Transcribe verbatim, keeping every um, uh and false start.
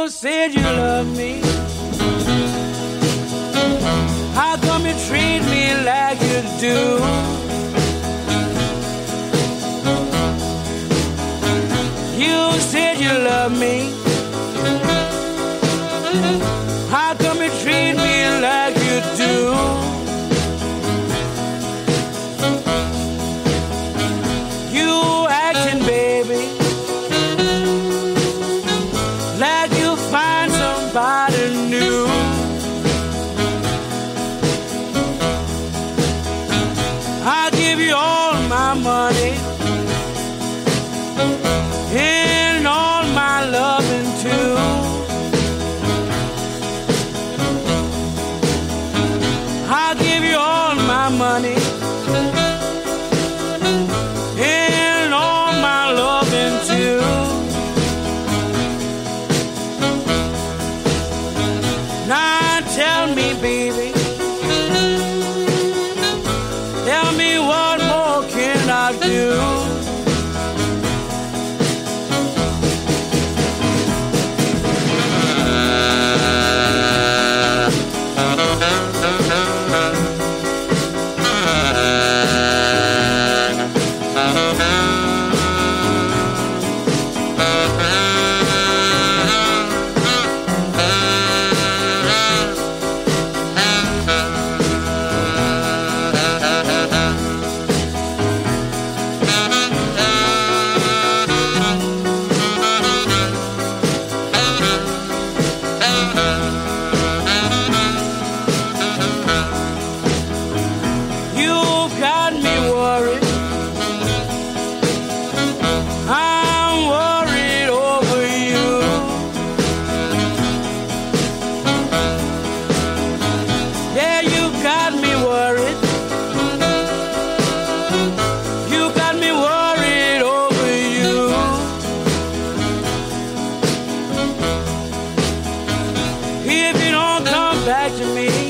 said you love me. How come you treat me like you do? You said you love me. How come you treat me like you do? You acting, baby, like you find somebody new. I'll give you all my money and all my loving too. I'll give you all my money and all my loving too. Now tell me, baby, tell me what more can I do? Back to me.